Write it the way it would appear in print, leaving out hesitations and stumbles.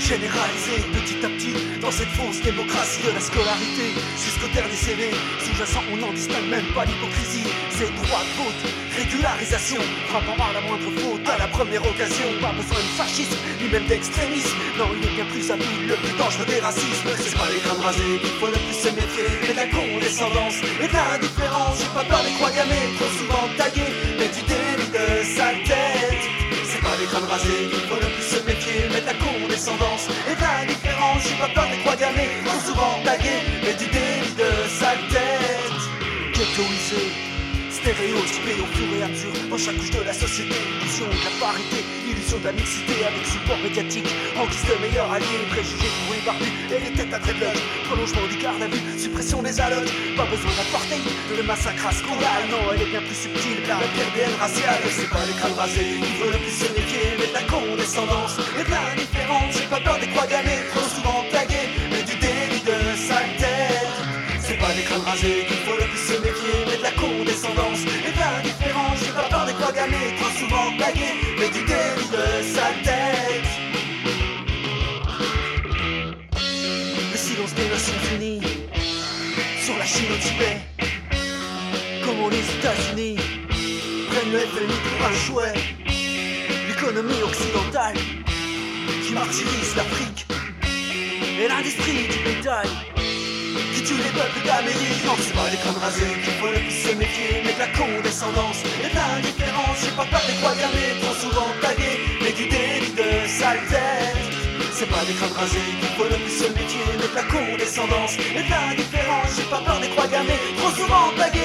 généralisé petit à petit dans cette fausse démocratie de la scolarité. Jusqu'au dernier CV, sous-jacent on n'en distingue même pas l'hypocrisie. C'est droit de vote, régularisation, frappant à la moindre faute, à la première occasion. Pas besoin de fascisme, ni même d'extrémisme. Non, il est bien plus habile, le plus dangereux des racismes. C'est pas les crânes rasés qu'il faut le plus se méfier, mais de la condescendance et de l'indifférence. J'ai pas peur des croix gammées, trop souvent taguées, mais du délit de sa tête. C'est pas les crânes rasés qu'il faut le plus se méfier, mais de la condescendance et de l'indifférence. J'ai pas peur des croix gammées, trop souvent taguées, mais du délit de sa tête. Ghettoisé, stéréotypé au fur et à mesure dans chaque couche de la société. Illusion de la parité, illusion de la mixité avec support médiatique en guise de meilleur allié. Préjugés pour les barbus et les têtes à dreadlocks. Prolongement du garde à vue, suppression des allocs. Pas besoin d'apporter le massacre à scandale. Non, elle est bien plus subtile, la PRDN raciale. C'est pas les crânes rasés qui veulent le plus se méfier, mais de la condescendance et de l'indifférence. J'ai pas peur des croix gammées, trop souvent taguées, mais du délit de sa tête. C'est pas les crânes rasés qu'il faut le plus se méfier, mais de la condescendance et de l'indifférence. J'ai pas peur des croix gammées, trop souvent taguées, mais du délit de sa tête. Le silence des Nations Unies sur la Chine au Tibet. Comment les États-Unis prennent le FMI pour un jouet. L'économie occidentale qui martyrise l'Afrique et l'industrie du bétail qui tue les peuples d'Amérique. Non, c'est pas les crânes rasés qu'il faut le plus se méfier, mais de la condescendance et de l'indifférence. J'ai pas peur des croix gammées, trop souvent taguées, mais du délit de sale tête. C'est pas les crânes rasés qu'il faut le plus se méfier, mais de la condescendance et de l'indifférence. J'ai pas peur des croix gammées, trop souvent taguées,